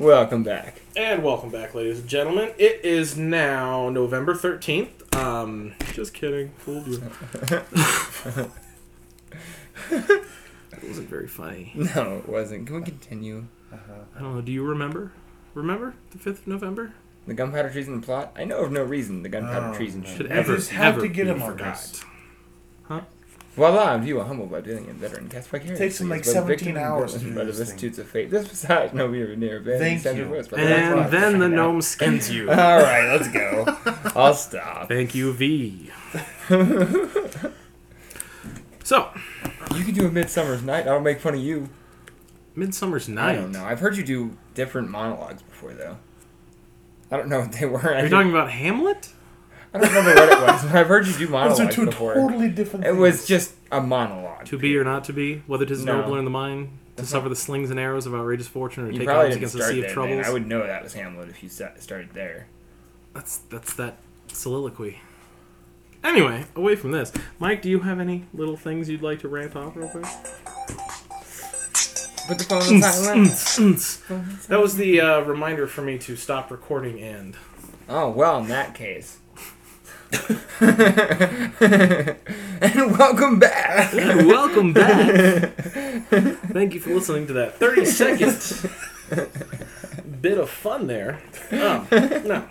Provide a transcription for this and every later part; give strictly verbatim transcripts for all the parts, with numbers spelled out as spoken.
Welcome back. And welcome back, ladies and gentlemen. It is now November thirteenth. Um, just kidding. Fooled you. It wasn't very funny. No, it wasn't. Can we continue? Uh-huh. I don't know. Do you remember? Remember the fifth of November? The gunpowder treason plot? I know of no reason the gunpowder Oh, treason man. Should You ever, just have ever to get be him on forgot. this. Huh? Voila, I'm you, a humble but brilliant veteran. Cast vicarious. Takes him like Both victim seventeen and hours to villain do by the this thing. vicissitudes of fate. This besides no we are near advantage. Thank you. And then the gnome skins you. Alright, let's go. I'll stop. Thank you, V. So, You can do a Midsummer's Night. I'll make fun of you. Midsummer's I Night. don't know. I've heard you do different monologues before, though. I don't know what they were. Are you talking about Hamlet? I don't remember what it was. I've heard you do Those monologues are two before. totally different It things. was just a monologue. To be or not to be, whether it is No. nobler in the mind, to That's suffer not- the slings and arrows of outrageous fortune, or You take probably arms didn't against a start sea there, of man. troubles. I would know that was Hamlet if you sa- started there. That's that's that soliloquy. Anyway, away from this, Mike, do you have any little things you'd like to rant off real quick? Put the phone on silent. That was the uh, reminder for me to stop recording and. Oh, well, in that case. And welcome back. And welcome back. Thank you for listening to that thirty second bit of fun there. Oh, no.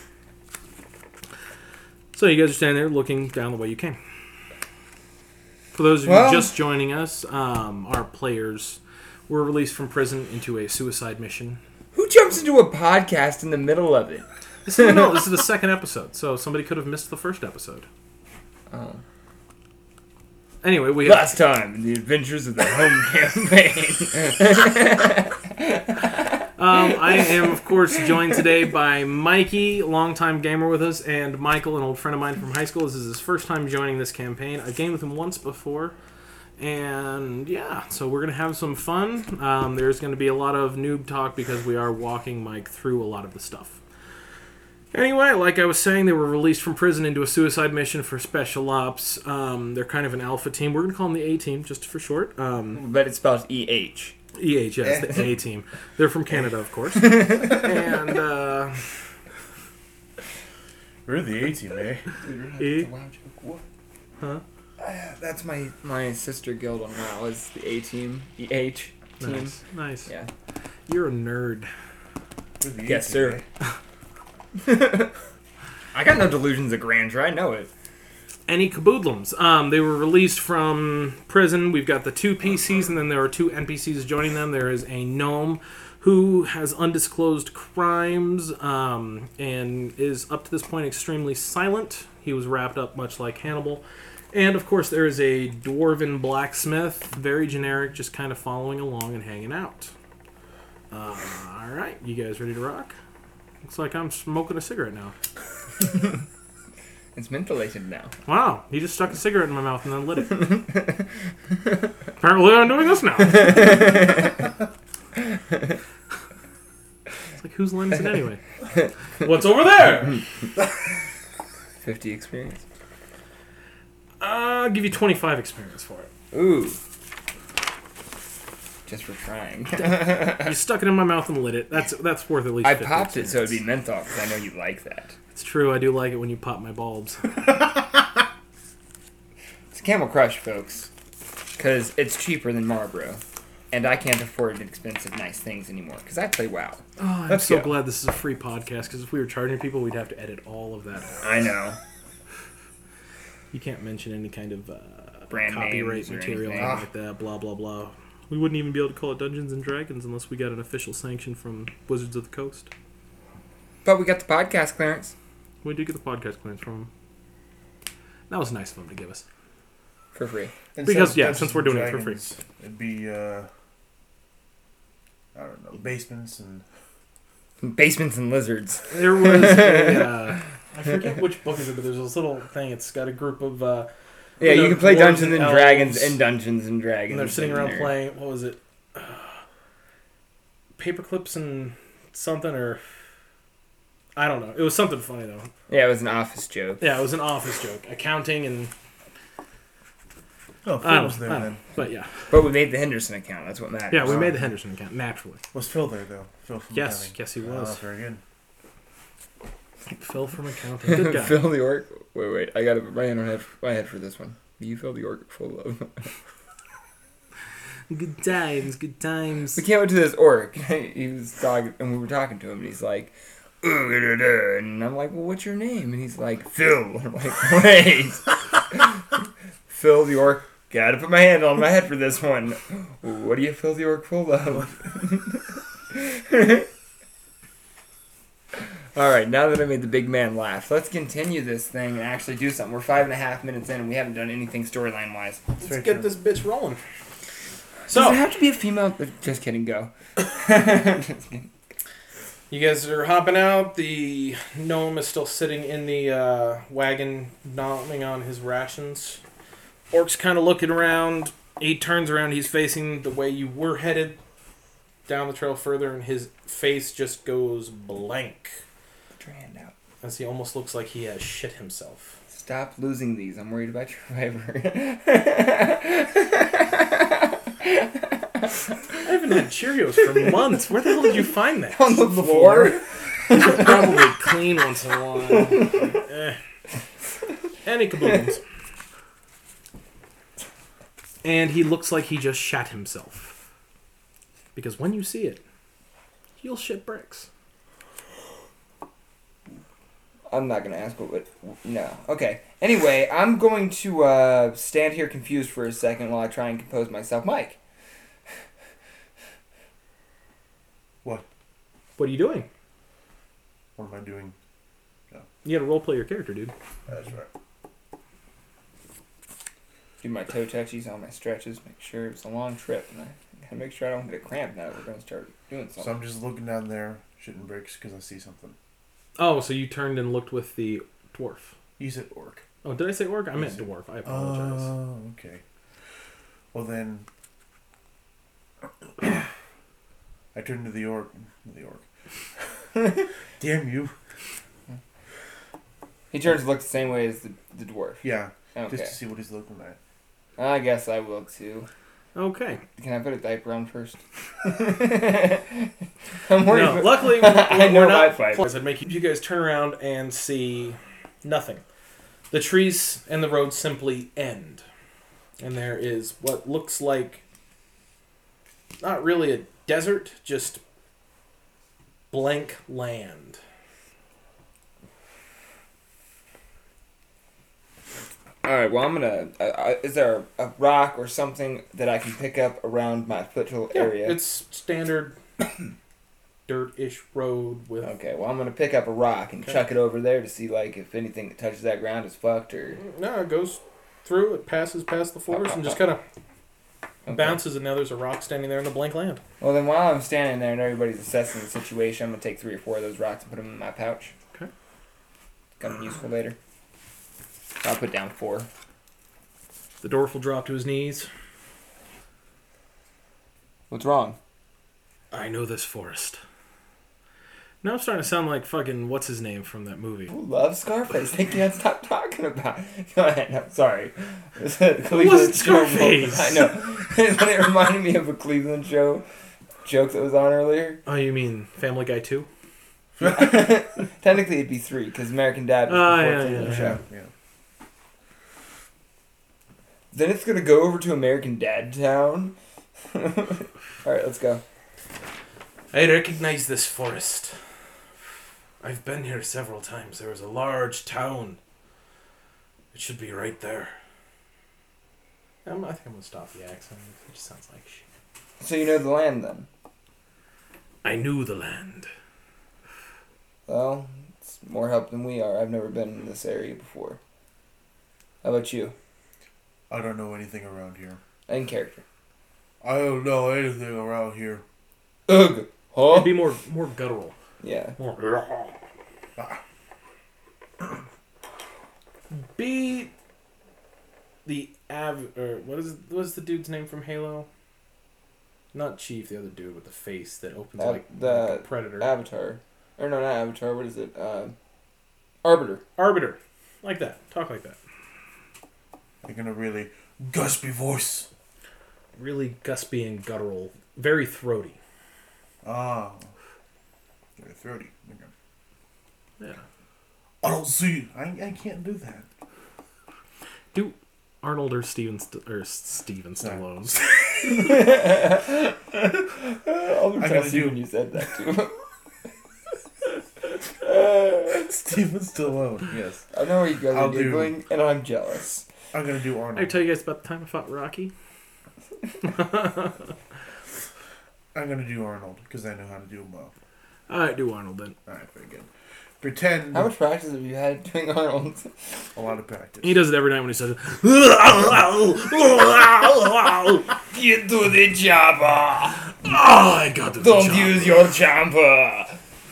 So you guys are standing there looking down the way you came. For those of you Well- just joining us, um, our players were released from prison into a suicide mission. Who jumps into a podcast in the middle of it? This is, no, this is the second episode, so somebody could have missed the first episode. Oh. Anyway, we have, Last time in the adventures of the home campaign. um, I am, of course, joined today by Mikey, longtime gamer with us, and Michael, an old friend of mine from high school. This is his first time joining this campaign. I've gamed with him once before, and yeah, so we're going to have some fun. Um, there's going to be a lot of noob talk because we are walking Mike through a lot of the stuff. Anyway, like I was saying, they were released from prison into a suicide mission for special ops. Um, they're kind of an alpha team. We're going to call them the A-team, just for short. Um, But it spells E H. E H, yes, the A-team. They're from Canada, of course. And, uh... We're the A-team, eh? E? Wow joke. What? Huh? Uh, that's my my sister guild on WoW is the A team. E H team. Nice, nice. Yeah. You're a nerd. We're the Yes, A-team, sir. eh? I got no delusions of grandeur. I know it. Any caboodlums. Um, they were released from prison. We've got the two P Cs, and then there are two N P Cs joining them. There is a gnome who has undisclosed crimes um, and is, up to this point, extremely silent. He was wrapped up much like Hannibal. And, of course, there is a dwarven blacksmith, very generic, just kind of following along and hanging out. Uh, all right, you guys ready to rock? Looks like I'm smoking a cigarette now. It's mentholated now. Wow, he just stuck a cigarette in my mouth and then lit it. Apparently I'm doing this now. It's like, whose line is it anyway? What's over there? Fifty experience. I'll give you twenty-five experience for it. Ooh. Just for trying. You stuck it in my mouth and lit it. That's that's worth at least I fifty popped it so it'd be experience. menthol because I know you like that. It's true, I do like it when you pop my bulbs. It's Camel Crush, folks. Because it's cheaper than Marlboro. And I can't afford expensive, nice things anymore. Because I play WoW. Oh, I'm Let's so go. glad this is a free podcast, because if we were charging people, we'd have to edit all of that out. I know. You can't mention any kind of uh, Brand copyright names or material anything. like that, blah, blah, blah. We wouldn't even be able to call it Dungeons and Dragons unless we got an official sanction from Wizards of the Coast. But we got the podcast clearance. We did get the podcast clearance from them. That was nice of them to give us. For free. Instead Because, of yeah, Dungeons since we're and doing it for free. Dragons, It'd be, uh... I don't know, basements and... Basements and lizards. There was a, uh, I forget which book is it, but there's this little thing. It's got a group of, uh, Yeah, you you know, can play dwarves Dungeons and and Dragons elves. and Dungeons and Dragons. and they're sitting in around there. playing, what was it? Uh, Paperclips and something, or... I don't know. It was something funny, though. Yeah, it was an office joke. Yeah, it was an office joke. Accounting and... Oh, Phil I don't, was there I don't then. know. But yeah. But we made the Henderson account. That's what matters. Yeah, we Oh. made the Henderson account, naturally. Was Phil there though? Phil from Yes, accounting. yes he Oh, was. very good. Phil from accounting. Good guy. Fill the orc. Wait, wait. I got to put my hand on head, my head for this one. You fill the orc full of. Good times, good times. We came up to this orc. He was talking, and we were talking to him, and he's like, "Ooh, da, da, da." And I'm like, "Well, what's your name?" And he's like, "Phil." And I'm like, "Wait, Phil the orc. Got to put my hand on my head for this one. What do you fill the orc full of?" All right, now that I made the big man laugh, let's continue this thing and actually do something. We're five and a half minutes in, and we haven't done anything storyline wise. Let's very get true. this bitch rolling. Does So, it have to be a female? Just kidding. Go. Just kidding. you guys are hopping out. The gnome is still sitting in the uh, wagon, gnawing on his rations. Orc's kind of looking around. He turns around. He's facing the way you were headed, down the trail further, and his face just goes blank. Put your hand out. As he almost looks like he has shit himself. Stop losing these. I'm worried about your fiber. I haven't had Cheerios for months. Where the hell did you find that? On the floor. You should probably clean once in a while. eh. Any kaboom's. And he looks like he just shat himself. Because when you see it, you'll shit bricks. I'm not going to ask what, what... No. Okay. Anyway, I'm going to uh, stand here confused for a second while I try and compose myself. Mike. What? What are you doing? What am I doing? You gotta roleplay your character, dude. That's right. Do my toe touchies on my stretches. Make sure it's a long trip. And I got to make sure I don't get a cramp now that we're going to start doing So something. I'm just looking down there, shitting bricks, because I see something. Oh, so you turned and looked with the dwarf. You said orc. Oh, did I say orc? I meant Yes. dwarf. I apologize. Oh, okay. Well then, I turned to the orc. The orc. Damn you. He turns to look the same way as the, the dwarf. Yeah, Okay. just to see what he's looking at. I guess I will too. Okay. Can I put a diaper on first? I'm worried. No, about- luckily we're, I we're know my not. fight. I'd make you guys turn around and see nothing. The trees and the road simply end, and there is what looks like not really a desert, just blank land. All right. Well, I'm gonna. Uh, uh, is there a, a rock or something that I can pick up around my foothill area? It's standard dirt-ish road with. Okay. Well, I'm gonna pick up a rock and Okay. chuck it over there to see like if anything that touches that ground is fucked or. No, it goes through. It passes past the forest and just kind of Okay. bounces, and now there's a rock standing there in the blank land. Well, then while I'm standing there and everybody's assessing the situation, I'm gonna take three or four of those rocks and put them in my pouch. Okay. Come useful later. I'll put down four. The dwarf will drop to his knees. What's wrong? I know this forest. Now I'm starting to sound like fucking what's his name from that movie. Who loves Scarface? They can't stop talking about it. Go ahead. No, sorry. It wasn't Scarface. I know. But it reminded me of a Cleveland show joke that was on earlier. Oh, you mean Family Guy two? Technically, it'd be three because American Dad was Ah, the yeah, fourth Cleveland yeah, show. Yeah. Then it's gonna go over to American Dad Town. All right, let's go. I recognize this forest. I've been here several times. There is a large town. It should be right there. I'm, I think I'm gonna stop the accent. It just sounds like shit. So you know the land then? I knew the land. Well, it's more help than we are. I've never been in this area before. How about you? I don't know anything around here. In character. I don't know anything around here. Ugh. Huh? It'd be more more guttural. Yeah. More. Be the av or what is it, what is the dude's name from Halo? Not Chief, the other dude with the face that opens Av- like, the like a predator. Avatar. Or no, not Avatar. What is it? Um, Arbiter. Arbiter, like that. Talk like that. You're gonna really Guspy voice. Really guspy and guttural. Very throaty. Ah. Very throaty. Okay. Yeah. I don't see. I, I can't do that. Do Arnold or Steven St- or Steven Stallone? I'll be I gotta trust you do- when you said that too. Steven Stallone. Yes. I know what you guys I'll are do- doing, and I'm jealous. I'm gonna do I Arnold. tell you guys about the time I fought Rocky. I'm gonna do Arnold because I know how to do him well. Alright, do Arnold then. All right, very good. Pretend. How much practice have you had doing Arnold? A lot of practice. He does it every night when he says, Get to the chopper! "Oh, I got the Don't job." use your champer!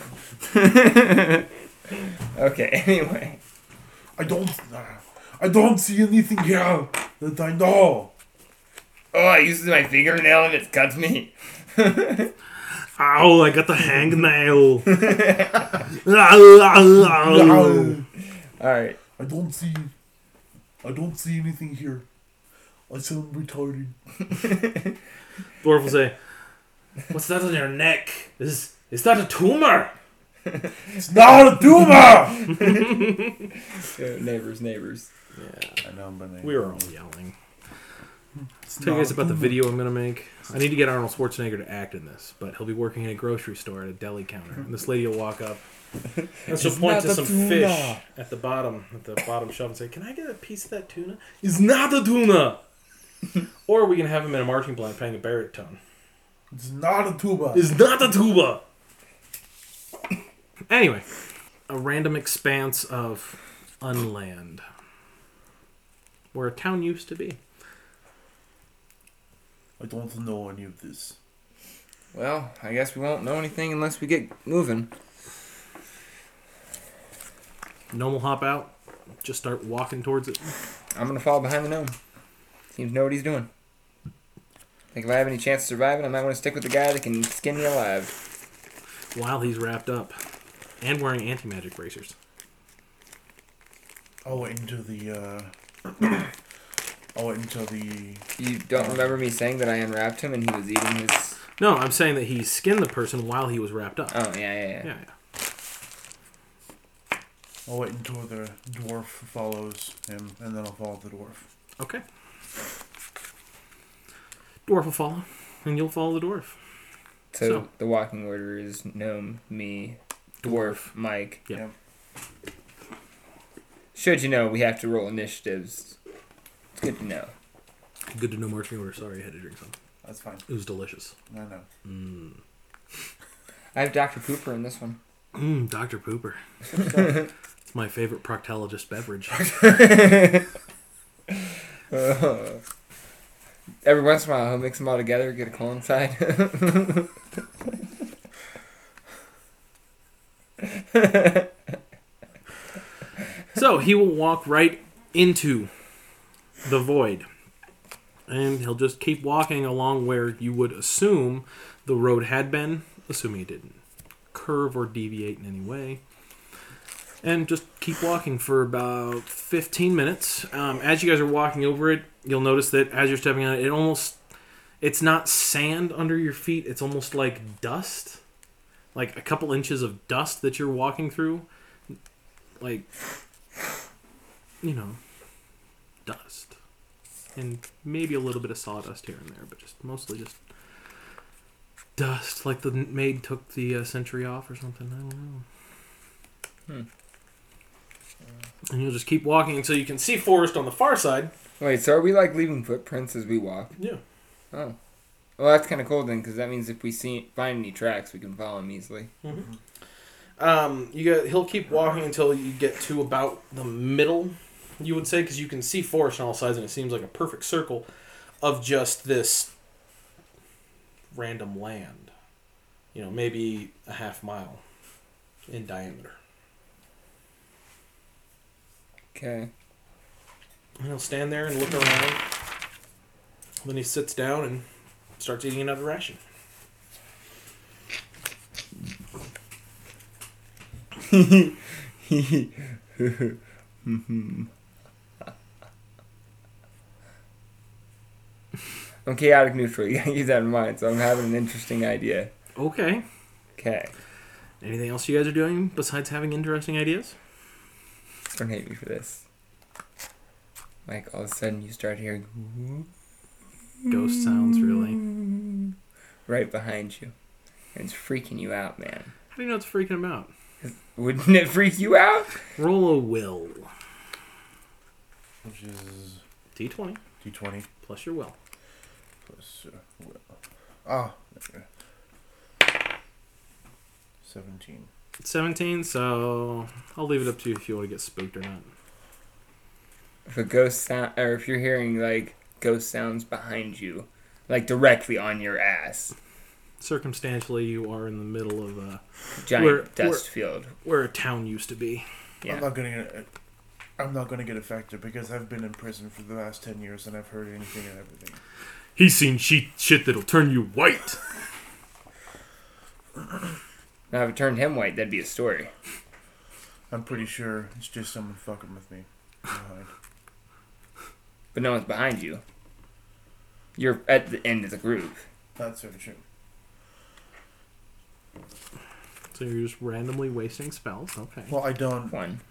Okay, anyway. I don't. I don't see anything here that I know. Oh, I used my fingernail and it cuts me. Ow, I got the hangnail. Alright. I don't see. I don't see anything here. I sound retarded. Dwarf will say, "What's that on your neck? Is is that a tumor?" It's not a tumor. Uh, neighbors, neighbors. Yeah, I know, but we were all yelling. It's Tell you guys not about the a tumor. video I'm gonna make. I need to get Arnold Schwarzenegger to act in this, but he'll be working in a grocery store at a deli counter, and this lady will walk up and she'll It's point not to a some tuna. fish at the bottom, at the bottom shelf, and say, "Can I get a piece of that tuna?" It's not a tuna. Or we can have him in a marching band playing a baritone. It's not a tuba. It's not a tuba. Anyway, a random expanse of unland where a town used to be. I don't know any of this. Well, I guess we won't know anything unless we get moving. Gnome will hop out, just start walking towards it. I'm gonna fall behind the gnome. Seems to know what he's doing. Think if I have any chance of surviving, I might want to stick with the guy that can skin me alive. While he's wrapped up and wearing anti-magic bracers. I'll wait until the. Uh, I'll wait until the. You don't remember me saying that I unwrapped him and he was eating his... No, I'm saying that he skinned the person while he was wrapped up. Oh, yeah, yeah, yeah. Yeah, yeah. I'll wait until the dwarf follows him, and then I'll follow the dwarf. Okay. Dwarf will follow, and you'll follow the dwarf. So, So- the walking order is gnome, me, dwarf, Mike. Yeah. Yep. Should you know, we have to roll initiatives. It's good to know. Good to know marching order. Sorry, I had to drink some. That's fine. It was delicious. I know. Mmm. I have Doctor Pooper in this one. Mmm, Doctor Pooper. It's my favorite proctologist beverage. Uh, every once in a while, he'll mix them all together, get a coincide. So he will walk right into the void. And he'll just keep walking along where you would assume the road had been, assuming it didn't curve or deviate in any way. And just keep walking for about fifteen minutes. Um, as you guys are walking over it, you'll notice that as you're stepping on it, it almost, it's not sand under your feet. It's almost like dust. Like a couple inches of dust that you're walking through. Like, you know, dust. And maybe a little bit of sawdust here and there, but just mostly just dust. Like the maid took the uh, century off or something. I don't know. Hmm. And you'll just keep walking until you can see forest on the far side. Wait, so are we like leaving footprints as we walk? Yeah. Oh. Well, that's kind of cool then, because that means if we see find any tracks, we can follow them easily. Mm-hmm. Um, you get. He'll keep walking until you get to about the middle, you would say, because you can see forest on all sides, and it seems like a perfect circle of just this random land. You know, maybe a half mile in diameter. Okay. And he'll stand there and look around. Then he sits down and starts eating another ration. I'm chaotic neutral. You gotta keep that in mind. So I'm having an interesting idea. Okay. Okay. Anything else you guys are doing besides having interesting ideas? Don't hate me for this. Like, all of a sudden you start hearing... Ghost sounds, really. Right behind you. And it's freaking you out, man. How do you know it's freaking him out? Wouldn't it freak you out? Roll a will. Which is D twenty. D twenty. Plus your will. Plus uh, will. Ah. Okay. seventeen. seventeen, so I'll leave it up to you if you want to get spooked or not. If a ghost sound, or if you're hearing, like, ghost sounds behind you, like, directly on your ass. Circumstantially, you are in the middle of a Giant where, dust where, field. where a town used to be. Yeah. I'm not gonna get. I'm not gonna get affected because I've been in prison for the last ten years and I've heard anything and everything. He's seen shit, shit that'll turn you white. Now, if it turned him white, that'd be a story. I'm pretty sure it's just someone fucking with me behind. But no one's behind you. You're at the end of the group. That's very true. So you're just randomly wasting spells. Okay. Well, I don't. One.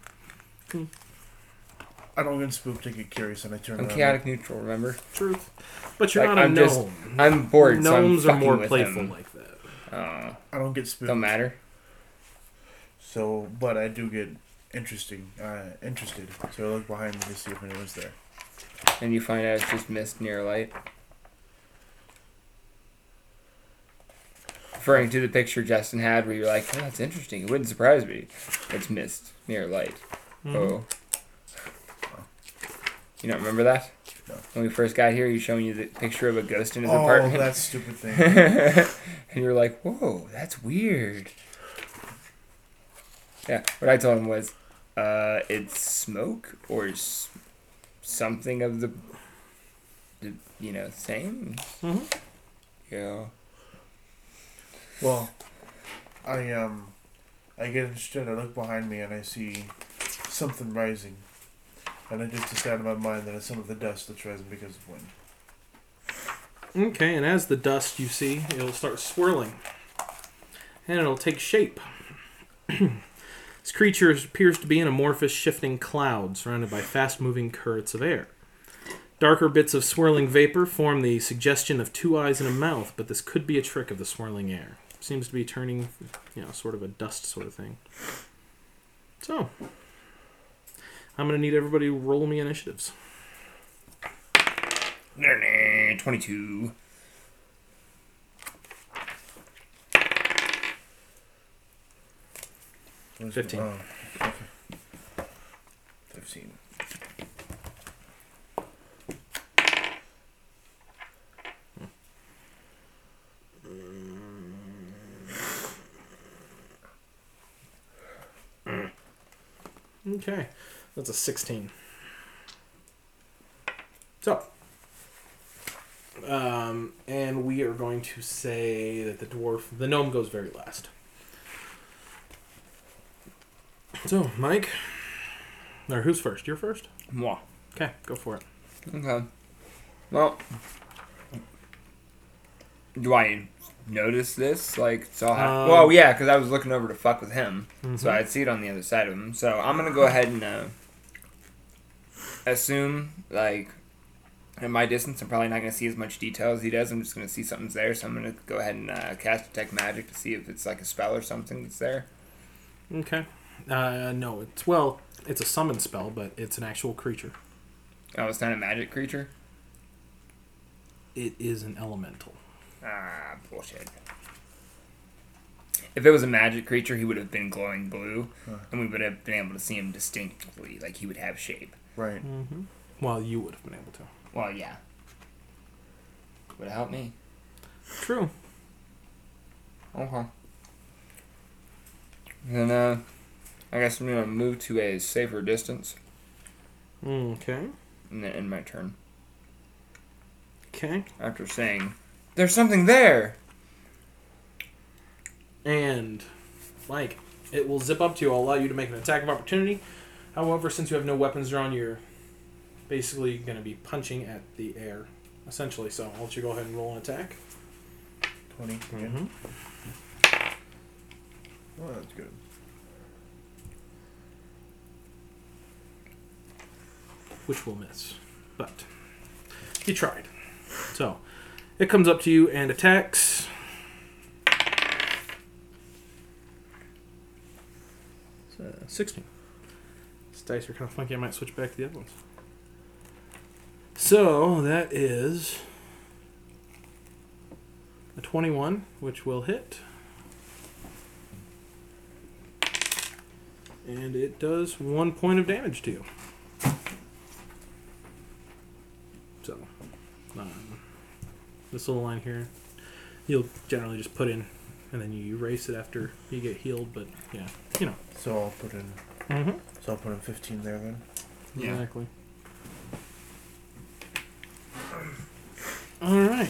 I don't get spooked. I get curious and I turn I'm around. chaotic neutral, remember? Truth. But you're Like, not a I'm gnome. just- I'm bored, Gnomes so I'm are more fucking with playful him. like that. Oh, I don't get spooked. don't matter. So, but I do get interesting, uh, interested. So I look behind me to see if anyone's there. And you find out it's just mist near light. Referring to the picture Justin had where you're like, oh, that's interesting. It wouldn't surprise me. It's mist near light. Mhm. Oh. You don't remember that? No. When we first got here, you showing you the picture of a ghost in his Oh, apartment. that stupid thing. And you're like, whoa, that's weird. Yeah, what I told him was, uh, it's smoke or s- something of the, the you know, same. Mhm. Yeah. Well, I um, I get interested. I look behind me and I see something rising, and I just decide in my mind that it's some of the dust that's rising because of wind. Okay, and as the dust you see, it'll start swirling. And it'll take shape. This creature appears to be an amorphous, shifting cloud surrounded by fast-moving currents of air. Darker bits of swirling vapor form the suggestion of two eyes and a mouth, but this could be a trick of the swirling air. Seems to be turning, you know, sort of a dust sort of thing. So, I'm going to need everybody to roll me initiatives. twenty-two. Where's Fifteen. Oh, okay. Fifteen. Okay, that's a sixteen. So, um, and we are going to say that the dwarf, the gnome goes very last. So, Mike, or who's first? You're first? Moi. Okay, go for it. Okay. Well, do I notice this? Like, so I, Um, well, yeah, because I was looking over to fuck with him, Mhm. so I'd see it on the other side of him. So I'm gonna go ahead and uh, assume, like, at my distance, I'm probably not gonna see as much detail as he does. I'm just gonna see something's there, so I'm gonna go ahead and uh, cast detect magic to see if it's like a spell or something that's there. Okay. Uh, no, it's, well, it's a summon spell, but it's an actual creature. Oh, it's not a magic creature. It is an elemental. Ah, bullshit. If it was a magic creature, he would have been glowing blue, Huh. and we would have been able to see him distinctly. Like, he would have shape. Right. Mm-hmm. Well, you would have been able to. Well, yeah. Would it help me? True. Okay. Then, uh, I guess I'm gonna move to a safer distance, Okay. and then end my turn. Okay. After saying, there's something there! And, like, it will zip up to you. I'll allow you to make an attack of opportunity. However, since you have no weapons drawn, you're basically going to be punching at the air essentially. So I'll let you go ahead and roll an attack. twenty. Mm-hmm. Oh, that's good. Which will miss. But he tried. So it comes up to you and attacks. It's, uh, sixteen. These dice are kind of funky. I might switch back to the other ones. So that is a twenty-one, which will hit. And it does one point of damage to you. So, um, this little line here, you'll generally just put in, and then you erase it after you get healed. But yeah, you know. So I'll put in. Mm-hmm. So I'll put in fifteen there then. Yeah. Exactly. All right.